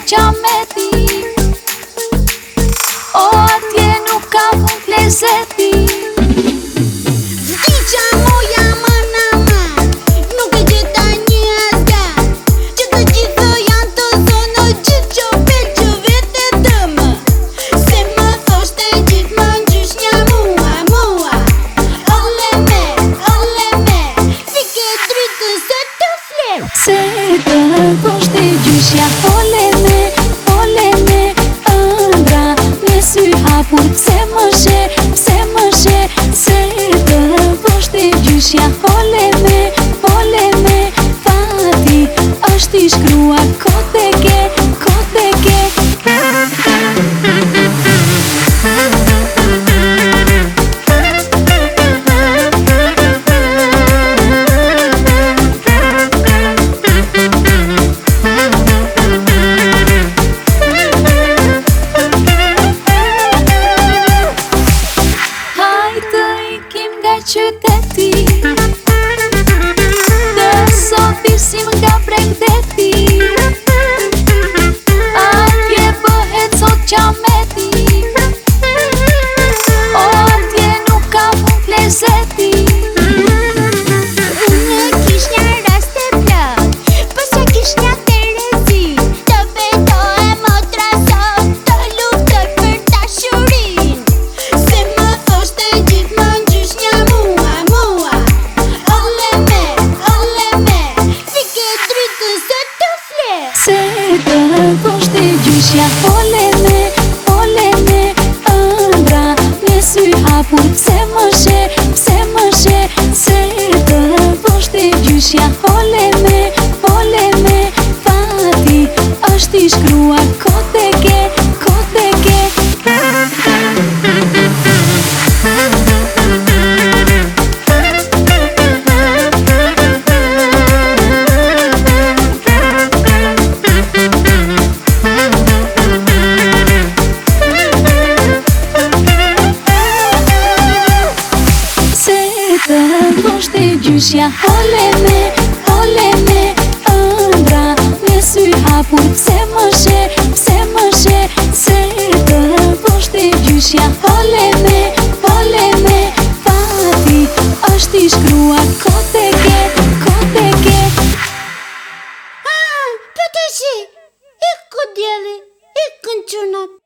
qa me ti. O atje nuk ka fund plezeti. Vdiqa moja manama, nuk e gjeta një asgjat, që të gjithë janë të zonë, gjithë që peqë vete dëmë. Se më thoshte gjithmonë gjysh një mua, ole me, fike dritën se të flet. Se të thoshte gjyshja ole me, ëndra me sy hapur, pse më she, se të thoshte gjyshja ole me, fati është i shkruar kote ke. Qyteti të sotisim nga bregdeti, atje bëhet sot qameti, o atje nuk ka fund plezeti. Unë kish një rast të plot, pas që kish një Terezi, të betohe motra sot, të luftoj për dashurin. Se më thoshte gjithmonë gjysh një mua, ole me, fike dritën se të flet. Se të thoshte gjyshja ole me, ëndra me sy hapur, pse më she, se të thoshte gjyshja ole me, fati është i shkruar kote ke. Të thoshte gjyshja ole me, ëndra me sy hapur, pse më she, se të thoshte gjyshja ole me, fati është i shkruar kote ke. Po të shi, ikë ku djeli, ikën qunat.